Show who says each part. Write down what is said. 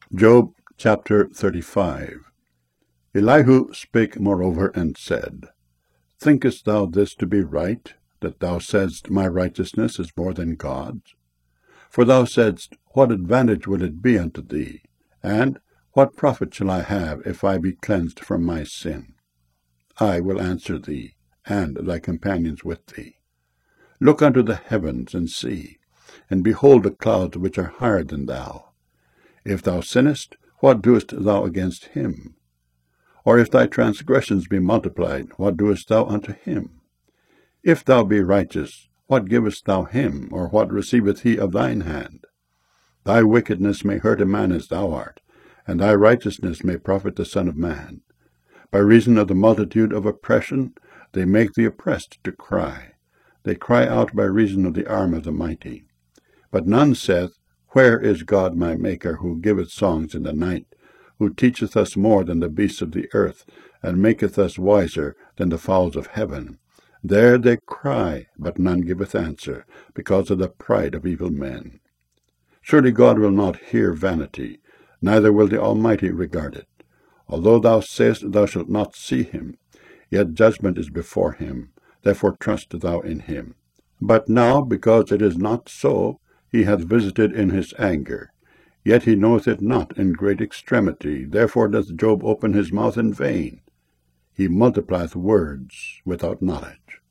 Speaker 1: Job chapter 35. Elihu spake moreover and said, Thinkest thou this to be right, that thou saidst, My righteousness is more than God's? For thou saidst, What advantage will it be unto thee? And what profit shall I have if I be cleansed from my sin? I will answer thee, and thy companions with thee. Look unto the heavens, and see, and behold the clouds which are higher than thou. If thou sinnest, what doest thou against him? Or if thy transgressions be multiplied, what doest thou unto him? If thou be righteous, what givest thou him, or what receiveth he of thine hand? Thy wickedness may hurt a man as thou art, and thy righteousness may profit the Son of Man. By reason of the multitude of oppression, they make the oppressed to cry. They cry out by reason of the arm of the mighty. But none saith, Where is God my Maker, who giveth songs in the night, who teacheth us more than the beasts of the earth, and maketh us wiser than the fowls of heaven? There they cry, but none giveth answer, because of the pride of evil men. Surely God will not hear vanity, neither will the Almighty regard it. Although thou sayest thou shalt not see him, yet judgment is before him, therefore trust thou in him. But now, because it is not so, he hath visited in his anger. Yet he knoweth it not in great extremity, therefore doth Job open his mouth in vain. He multiplieth words without knowledge.